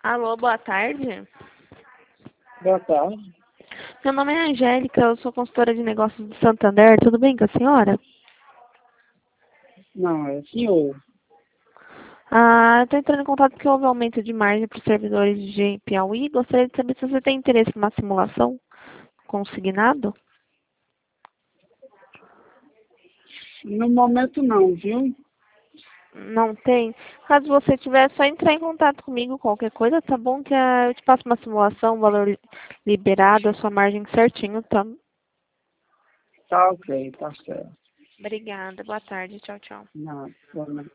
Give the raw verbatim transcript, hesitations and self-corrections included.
Alô, boa tarde. Boa tarde. Meu nome é Angélica, eu sou consultora de negócios do Santander. Tudo bem com a senhora? Não, é senhor. Ah, estou entrando em contato porque houve aumento de margem para os servidores de Piauí. Gostaria de saber se você tem interesse numa simulação consignado. No momento não, viu? Não tem? Caso você tiver, é só entrar em contato comigo, qualquer coisa, tá bom? Que ah, eu te passo uma simulação, valor liberado, a sua margem certinho, tá? Tá ok, tá certo. Obrigada, boa tarde, tchau, tchau. Não, boa noite.